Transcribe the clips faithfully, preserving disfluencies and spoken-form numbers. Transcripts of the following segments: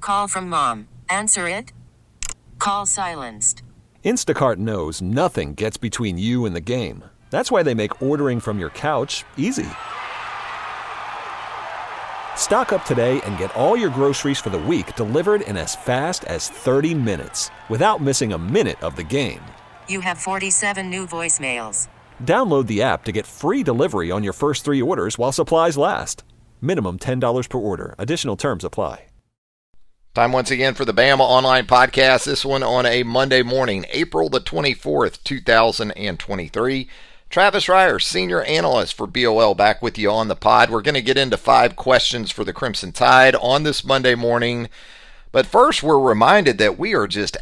Call from mom. Answer it. Call silenced. Instacart knows nothing gets between you and the game. That's why they make ordering from your couch easy. Stock up today and get all your groceries for the week delivered in as fast as thirty minutes without missing a minute of the game. You have forty-seven new voicemails. Download the app to get free delivery on your first three orders while supplies last. Minimum ten dollars per order. Additional terms apply. Time once again for the Bama Online Podcast, this one on a Monday morning, April the twenty-fourth, two thousand twenty-three. Travis Reier, Senior Analyst for B O L, back with you on the pod. We're going to get into five questions for the Crimson Tide on this Monday morning. But first, we're reminded that we are just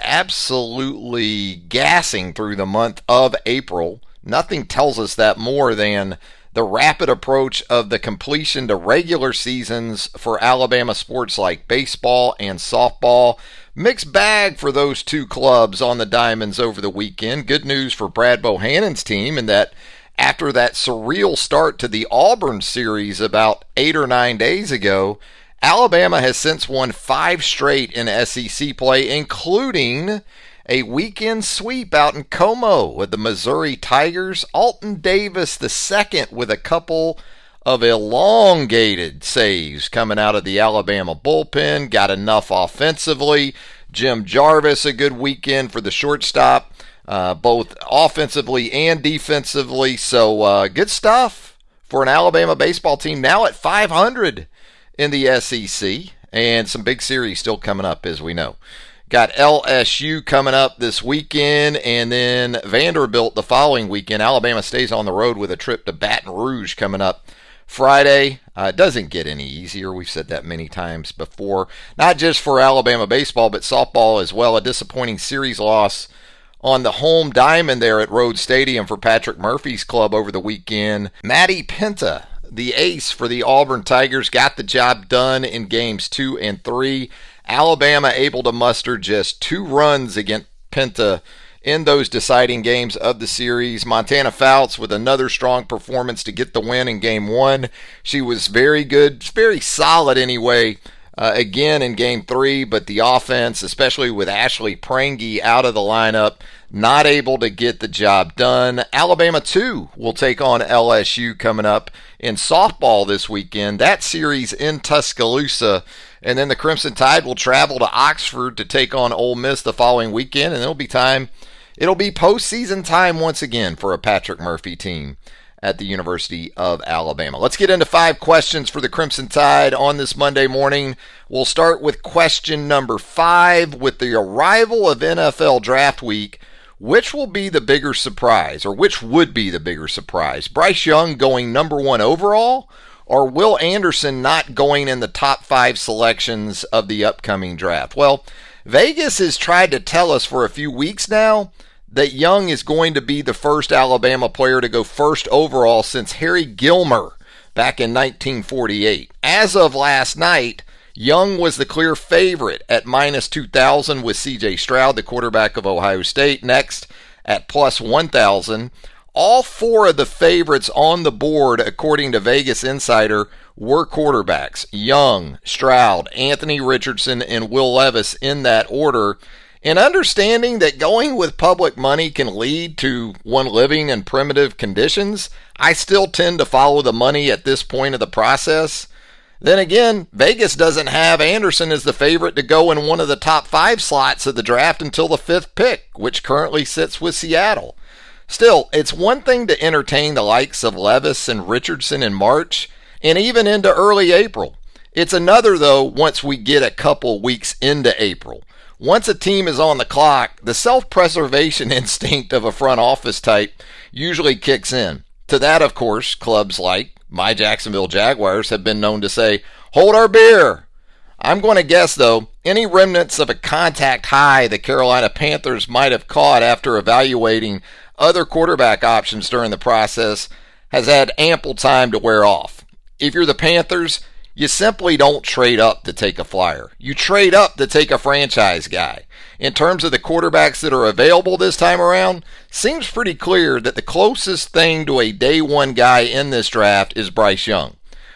absolutely gassing through the month of April. Nothing tells us that more than the rapid approach of the completion to regular seasons for Alabama sports like baseball and softball. Mixed bag for those two clubs on the diamonds over the weekend. Good news for Brad Bohannon's team in that after that surreal start to the Auburn series about eight or nine days ago, Alabama has since won five straight in S E C play, including a weekend sweep out in Como with the Missouri Tigers. Alton Davis the second with a couple of elongated saves coming out of the Alabama bullpen. Got enough offensively. Jim Jarvis, a good weekend for the shortstop, uh, both offensively and defensively. So uh, good stuff for an Alabama baseball team now at five hundred in the S E C. And some big series still coming up, as we know. Got L S U coming up this weekend, and then Vanderbilt the following weekend. Alabama stays on the road with a trip to Baton Rouge coming up Friday. Uh, it doesn't get any easier. We've said that many times before. Not just for Alabama baseball, but softball as well. A disappointing series loss on the home diamond there at Rhodes Stadium for Patrick Murphy's club over the weekend. Matty Penta, the ace for the Auburn Tigers, got the job done in games two and three. Alabama able to muster just two runs against Penta in those deciding games of the series. Montana Fouts with another strong performance to get the win in game one. She was very good, very solid anyway, uh, again in game three, but the offense, especially with Ashley Prangy out of the lineup, not able to get the job done. Alabama, too, will take on L S U coming up in softball this weekend. That series in Tuscaloosa. And then the Crimson Tide will travel to Oxford to take on Ole Miss the following weekend. And it'll be time, it'll be postseason time once again for a Patrick Murphy team at the University of Alabama. Let's get into five questions for the Crimson Tide on this Monday morning. We'll start with question number five. With the arrival of N F L Draft Week, which will be the bigger surprise, or which would be the bigger surprise? Bryce Young going number one overall, or Will Anderson not going in the top five selections of the upcoming draft? Well, Vegas has tried to tell us for a few weeks now that Young is going to be the first Alabama player to go first overall since Harry Gilmer back in nineteen forty-eight. As of last night, Young was the clear favorite at minus two thousand with C J Stroud, the quarterback of Ohio State, next at plus one thousand. All four of the favorites on the board, according to Vegas Insider, were quarterbacks. Young, Stroud, Anthony Richardson, and Will Levis in that order. And understanding that going with public money can lead to one living in primitive conditions, I still tend to follow the money at this point of the process. Then again, Vegas doesn't have Anderson as the favorite to go in one of the top five slots of the draft until the fifth pick, which currently sits with Seattle. Still, it's one thing to entertain the likes of Levis and Richardson in March, and even into early April. It's another, though, once we get a couple weeks into April. Once a team is on the clock, the self-preservation instinct of a front office type usually kicks in. To that, of course, clubs like my Jacksonville Jaguars have been known to say, "Hold our beer." I'm going to guess, though, any remnants of a contact high the Carolina Panthers might have caught after evaluating other quarterback options during the process has had ample time to wear off. If you're the Panthers, you simply don't trade up to take a flyer. You trade up to take a franchise guy. In terms of the quarterbacks that are available this time around, seems pretty clear that the closest thing to a day one guy in this draft is Bryce Young.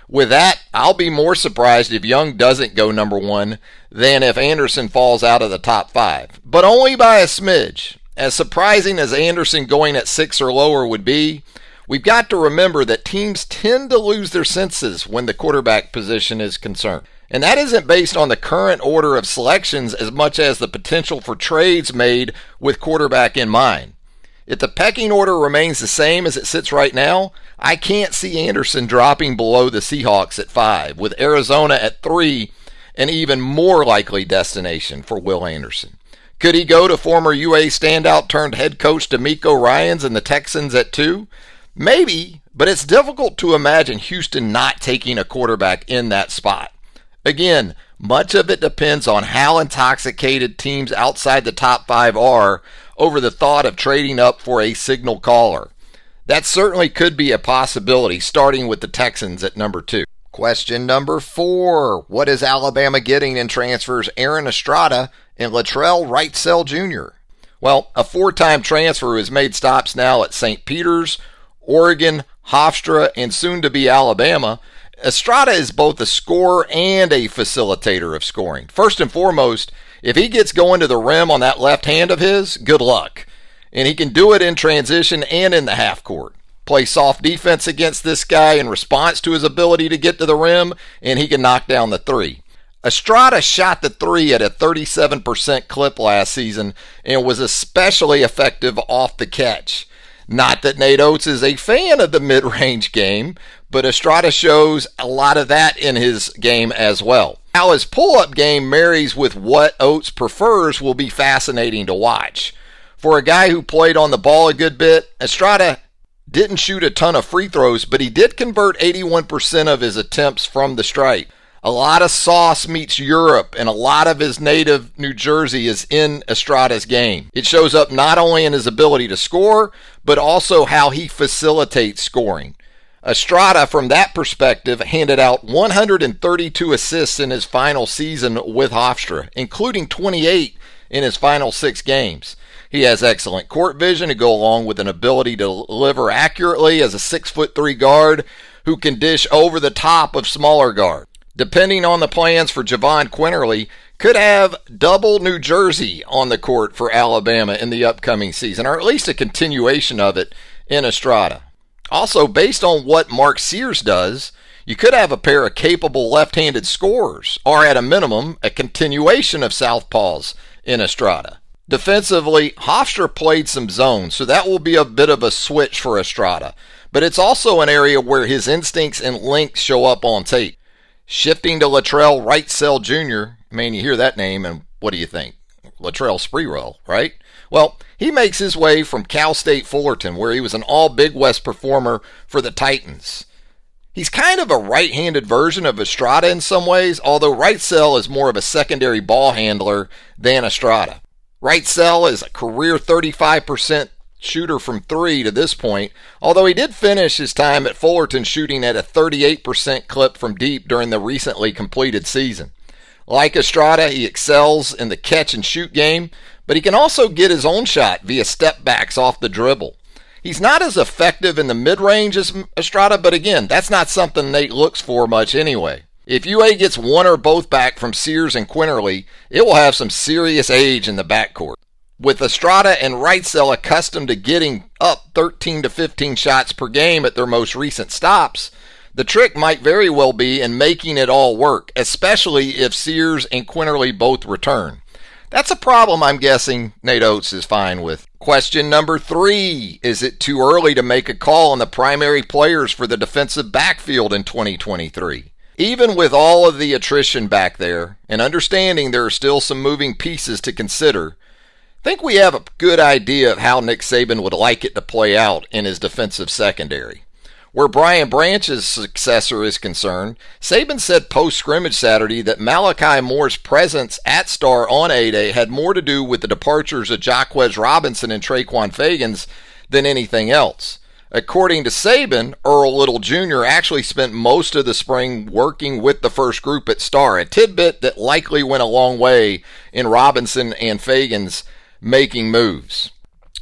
With that, I'll be more surprised if Young doesn't go number one than if Anderson falls out of the top five, but only by a smidge. As surprising as Anderson going at six or lower would be, we've got to remember that teams tend to lose their senses when the quarterback position is concerned. And that isn't based on the current order of selections as much as the potential for trades made with quarterback in mind. If the pecking order remains the same as it sits right now, I can't see Anderson dropping below the Seahawks at five, with Arizona at three, an even more likely destination for Will Anderson. Could he go to former U A standout turned head coach DeMeco Ryans and the Texans at two? Maybe, but it's difficult to imagine Houston not taking a quarterback in that spot. Again, much of it depends on how intoxicated teams outside the top five are over the thought of trading up for a signal caller. That certainly could be a possibility, starting with the Texans at number two. Question number four. What is Alabama getting in transfers Aaron Estrada and Latrell Wrightsell Junior? Well, a four-time transfer who has made stops now at Saint Peter's, Oregon, Hofstra, and soon to be Alabama. Estrada is both a scorer and a facilitator of scoring. First and foremost, if he gets going to the rim on that left hand of his, good luck. And he can do it in transition and in the half court. Play soft defense against this guy in response to his ability to get to the rim, and he can knock down the three. Estrada shot the three at a thirty-seven percent clip last season and was especially effective off the catch. Not that Nate Oates is a fan of the mid-range game, but Estrada shows a lot of that in his game as well. How his pull-up game marries with what Oates prefers will be fascinating to watch. For a guy who played on the ball a good bit, Estrada didn't shoot a ton of free throws, but he did convert eighty-one percent of his attempts from the stripe. A lot of sauce meets Europe, and a lot of his native New Jersey is in Estrada's game. It shows up not only in his ability to score, but also how he facilitates scoring. Estrada, from that perspective, handed out one hundred thirty-two assists in his final season with Hofstra, including twenty-eight in his final six games. He has excellent court vision to go along with an ability to deliver accurately as a six foot three guard who can dish over the top of smaller guards. Depending on the plans for Javon Quinterly, could have double New Jersey on the court for Alabama in the upcoming season, or at least a continuation of it in Estrada. Also, based on what Mark Sears does, you could have a pair of capable left-handed scorers, or at a minimum, a continuation of southpaws in Estrada. Defensively, Hofstra played some zones, so that will be a bit of a switch for Estrada, but it's also an area where his instincts and length show up on tape. Shifting to Latrell Wrightsell Junior, man, you hear that name, and what do you think? Latrell Sprewell, right? Well, he makes his way from Cal State Fullerton, where he was an all-Big West performer for the Titans. He's kind of a right-handed version of Estrada in some ways, although Wrightsell is more of a secondary ball handler than Estrada. Wrightsell is a career thirty-five percent shooter from three to this point, although he did finish his time at Fullerton shooting at a thirty-eight percent clip from deep during the recently completed season. Like Estrada, he excels in the catch and shoot game, but he can also get his own shot via step backs off the dribble. He's not as effective in the mid-range as Estrada, but again, that's not something Nate looks for much anyway. If U A gets one or both back from Sears and Quinterly, it will have some serious age in the backcourt. With Estrada and Wrightsell accustomed to getting up thirteen to fifteen shots per game at their most recent stops, the trick might very well be in making it all work, especially if Sears and Quinterly both return. That's a problem I'm guessing Nate Oates is fine with. Question number three. Is it too early to make a call on the primary players for the defensive backfield in twenty twenty-three? Even with all of the attrition back there, and understanding there are still some moving pieces to consider, I think we have a good idea of how Nick Saban would like it to play out in his defensive secondary. Where Brian Branch's successor is concerned, Saban said post-scrimmage Saturday that Malachi Moore's presence at Star on A-Day had more to do with the departures of Jacquez Robinson and Traquan Fagans than anything else. According to Saban, Earl Little Junior actually spent most of the spring working with the first group at Star, a tidbit that likely went a long way in Robinson and Fagans making moves.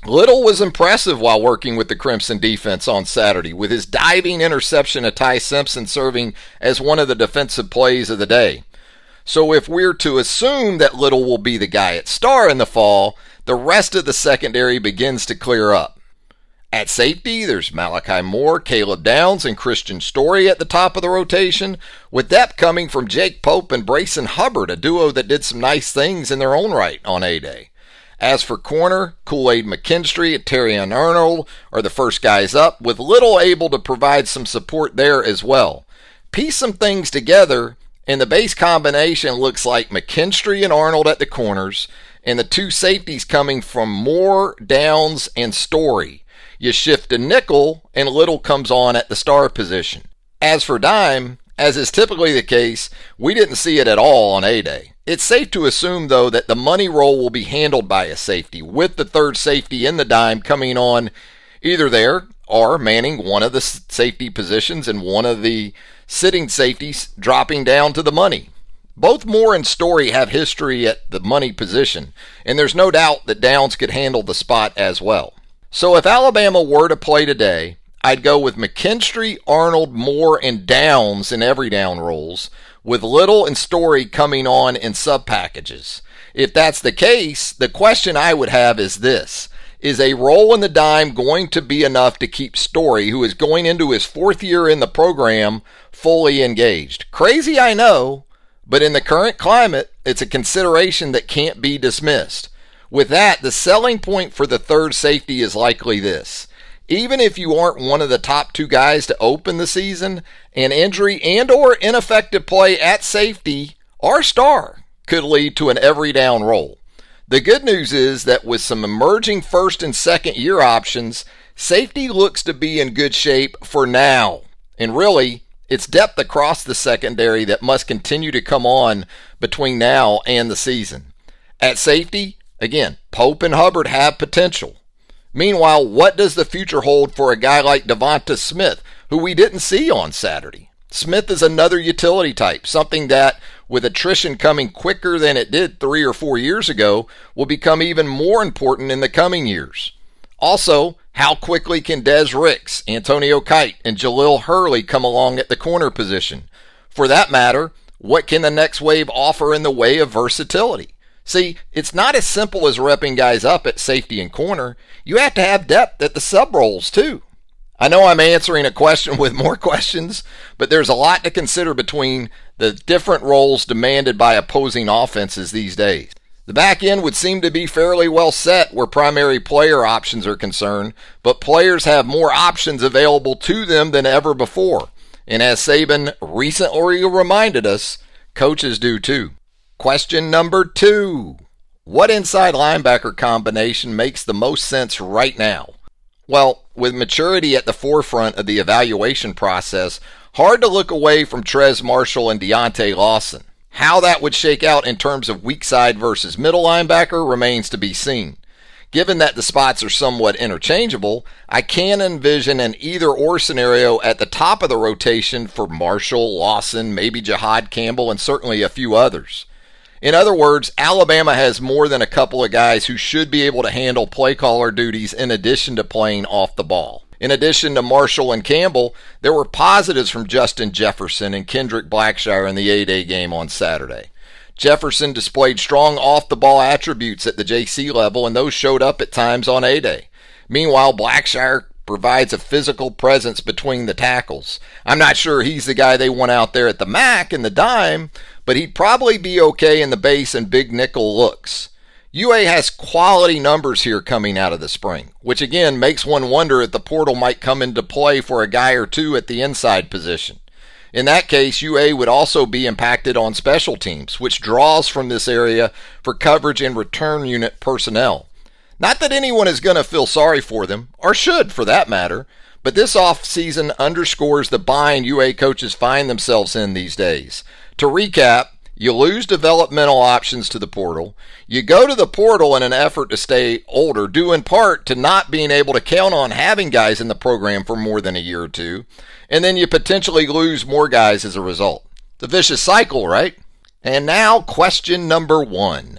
Little was impressive while working with the Crimson defense on Saturday, with his diving interception of Ty Simpson serving as one of the defensive plays of the day. So if we're to assume that Little will be the guy at star in the fall, the rest of the secondary begins to clear up. At safety, there's Malachi Moore, Caleb Downs, and Christian Story at the top of the rotation, with depth coming from Jake Pope and Brayson Hubbard, a duo that did some nice things in their own right on A-Day. As for corner, Kool-Aid McKinstry and Terrion Arnold are the first guys up, with Little able to provide some support there as well. Piece some things together, and the base combination looks like McKinstry and Arnold at the corners, and the two safeties coming from Moore, Downs, and Story. You shift to nickel, and Little comes on at the star position. As for dime, as is typically the case, we didn't see it at all on A-Day. It's safe to assume, though, that the money role will be handled by a safety, with the third safety in the dime coming on either there or manning one of the safety positions and one of the sitting safeties dropping down to the money. Both Moore and Story have history at the money position, and there's no doubt that Downs could handle the spot as well. So if Alabama were to play today, I'd go with McKinstry, Arnold, Moore, and Downs in every down roles, with Little and Story coming on in sub-packages. If that's the case, the question I would have is this. Is a roll in the dime going to be enough to keep Story, who is going into his fourth year in the program, fully engaged? Crazy, I know, but in the current climate, it's a consideration that can't be dismissed. With that, the selling point for the third safety is likely this. Even if you aren't one of the top two guys to open the season, an injury and or ineffective play at safety or star could lead to an every down roll. The good news is that with some emerging first and second year options, safety looks to be in good shape for now. And really, it's depth across the secondary that must continue to come on between now and the season. At safety, again, Pope and Hubbard have potential. Meanwhile, what does the future hold for a guy like Devonta Smith, who we didn't see on Saturday? Smith is another utility type, something that, with attrition coming quicker than it did three or four years ago, will become even more important in the coming years. Also, how quickly can Des Ricks, Antonio Kite, and Jalil Hurley come along at the corner position? For that matter, what can the next wave offer in the way of versatility? See, it's not as simple as repping guys up at safety and corner. You have to have depth at the sub-roles, too. I know I'm answering a question with more questions, but there's a lot to consider between the different roles demanded by opposing offenses these days. The back end would seem to be fairly well set where primary player options are concerned, but players have more options available to them than ever before. And as Saban recently reminded us, coaches do too. Question number two. What inside linebacker combination makes the most sense right now? Well, with maturity at the forefront of the evaluation process, hard to look away from Trez Marshall and Deontay Lawson. How that would shake out in terms of weak side versus middle linebacker remains to be seen. Given that the spots are somewhat interchangeable, I can envision an either-or scenario at the top of the rotation for Marshall, Lawson, maybe Jihad Campbell, and certainly a few others. In other words, Alabama has more than a couple of guys who should be able to handle play caller duties in addition to playing off the ball. In addition to Marshall and Campbell, there were positives from Justin Jefferson and Kendrick Blackshire in the A-Day game on Saturday. Jefferson displayed strong off-the-ball attributes at the J C level, and those showed up at times on A-Day. Meanwhile, Blackshire provides a physical presence between the tackles. I'm not sure he's the guy they want out there at the M A C and the dime, but he'd probably be okay in the base and big nickel looks. U A has quality numbers here coming out of the spring, which again makes one wonder if the portal might come into play for a guy or two at the inside position. In that case, U A would also be impacted on special teams, which draws from this area for coverage and return unit personnel. Not that anyone is going to feel sorry for them, or should for that matter, but this offseason underscores the bind U A coaches find themselves in these days. To recap, you lose developmental options to the portal. You go to the portal in an effort to stay older, due in part to not being able to count on having guys in the program for more than a year or two. And then you potentially lose more guys as a result. It's a vicious cycle, right? And now question number one.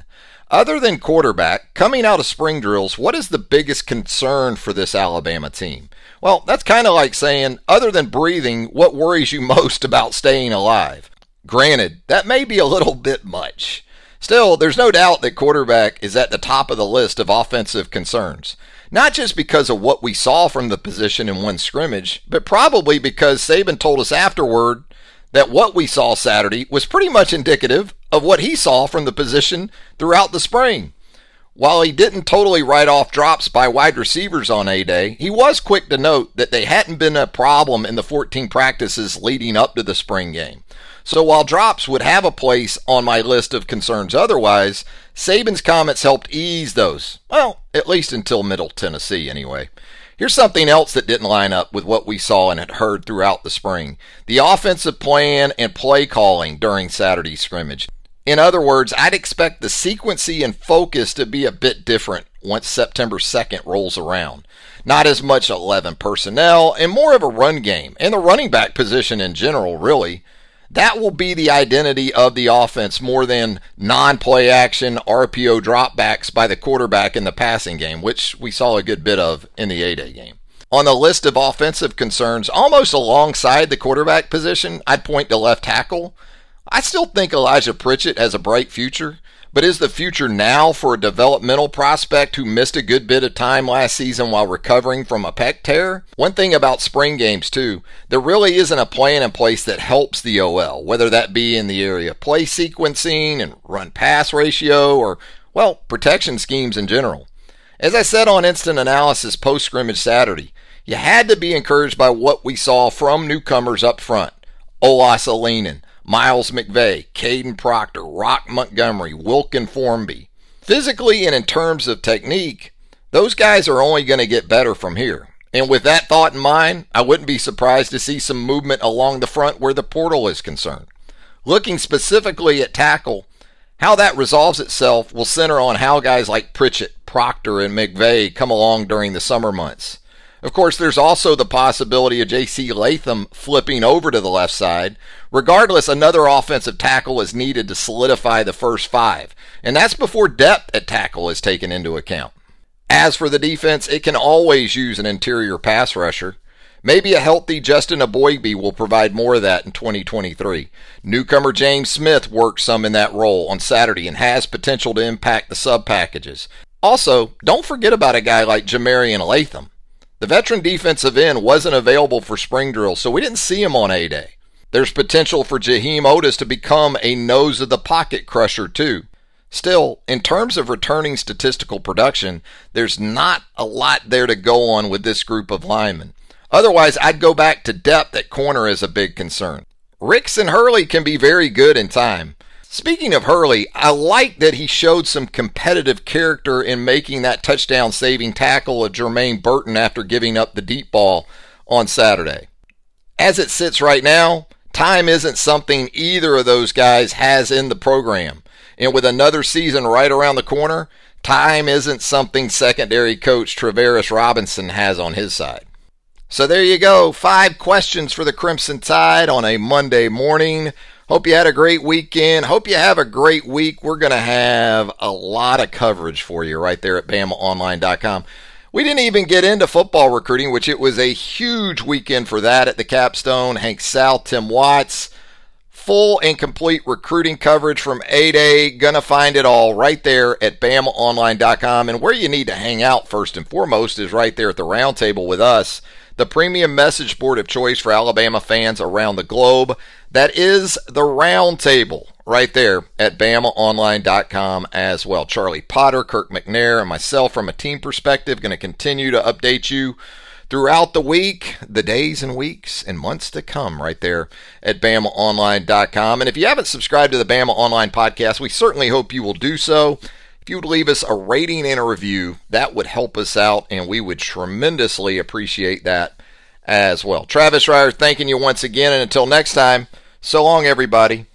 Other than quarterback, coming out of spring drills, what is the biggest concern for this Alabama team? Well, that's kind of like saying, other than breathing, what worries you most about staying alive? Granted, that may be a little bit much. Still, there's no doubt that quarterback is at the top of the list of offensive concerns. Not just because of what we saw from the position in one scrimmage, but probably because Saban told us afterward that what we saw Saturday was pretty much indicative of what he saw from the position throughout the spring. While he didn't totally write off drops by wide receivers on A-Day, he was quick to note that they hadn't been a problem in the fourteen practices leading up to the spring game. So while drops would have a place on my list of concerns otherwise, Saban's comments helped ease those. Well, at least until Middle Tennessee anyway. Here's something else that didn't line up with what we saw and had heard throughout the spring. The offensive plan and play calling during Saturday's scrimmage. In other words, I'd expect the sequencing and focus to be a bit different once September second rolls around. Not as much eleven personnel and more of a run game, and the running back position in general, really. That will be the identity of the offense more than non-play action R P O dropbacks by the quarterback in the passing game, which we saw a good bit of in the A-Day game. On the list of offensive concerns, almost alongside the quarterback position, I'd point to left tackle. I still think Elijah Pritchett has a bright future, but is the future now for a developmental prospect who missed a good bit of time last season while recovering from a pec tear? One thing about spring games, too, there really isn't a plan in place that helps the O L, whether that be in the area of play sequencing and run-pass ratio or, well, protection schemes in general. As I said on Instant Analysis post-scrimmage Saturday, you had to be encouraged by what we saw from newcomers up front. Olas Alinen, Miles McVay, Caden Proctor, Rock Montgomery, Wilkin Formby. Physically and in terms of technique, those guys are only going to get better from here. And with that thought in mind, I wouldn't be surprised to see some movement along the front where the portal is concerned. Looking specifically at tackle, how that resolves itself will center on how guys like Pritchett, Proctor, and McVay come along during the summer months. Of course, there's also the possibility of J C Latham flipping over to the left side. Regardless, another offensive tackle is needed to solidify the first five, and that's before depth at tackle is taken into account. As for the defense, it can always use an interior pass rusher. Maybe a healthy Justin Aboigbe will provide more of that in twenty twenty-three. Newcomer James Smith worked some in that role on Saturday and has potential to impact the sub packages. Also, don't forget about a guy like Jamarian Latham. The veteran defensive end wasn't available for spring drill, so we didn't see him on A-Day. There's potential for Jaheim Otis to become a nose-of-the-pocket crusher, too. Still, in terms of returning statistical production, there's not a lot there to go on with this group of linemen. Otherwise, I'd go back to depth at corner as a big concern. Ricks and Hurley can be very good in time. Speaking of Hurley, I like that he showed some competitive character in making that touchdown-saving tackle of Jermaine Burton after giving up the deep ball on Saturday. As it sits right now, time isn't something either of those guys has in the program. And with another season right around the corner, time isn't something secondary coach Travaris Robinson has on his side. So there you go, five questions for the Crimson Tide on a Monday morning. Hope you had a great weekend. Hope you have a great week. We're going to have a lot of coverage for you right there at Bama Online dot com. We didn't even get into football recruiting, which it was a huge weekend for that at the Capstone. Hank Sal, Tim Watts, full and complete recruiting coverage from A-Day. Gonna find it all right there at Bama Online dot com. And where you need to hang out first and foremost is right there at the roundtable with us, the premium message board of choice for Alabama fans around the globe. That is the Roundtable right there at Bama Online dot com as well. Charlie Potter, Kirk McNair, and myself from a team perspective going to continue to update you throughout the week, the days and weeks and months to come right there at Bama Online dot com. And if you haven't subscribed to the Bama Online podcast, we certainly hope you will do so. If you would leave us a rating and a review, that would help us out, and we would tremendously appreciate that as well. Travis Reier thanking you once again, and until next time, so long, everybody.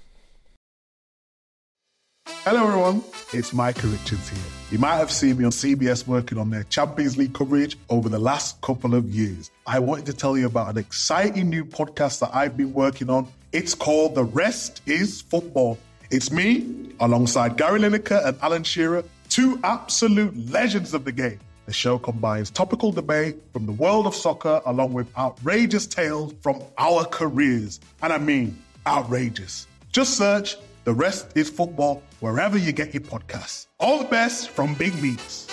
Hello, everyone. It's Micah Richards here. You might have seen me on C B S working on their Champions League coverage over the last couple of years. I wanted to tell you about an exciting new podcast that I've been working on. It's called The Rest is Football. It's me, alongside Gary Lineker and Alan Shearer, two absolute legends of the game. The show combines topical debate from the world of soccer along with outrageous tales from our careers. And I mean outrageous. Just search The Rest is Football wherever you get your podcasts. All the best from Big Meats.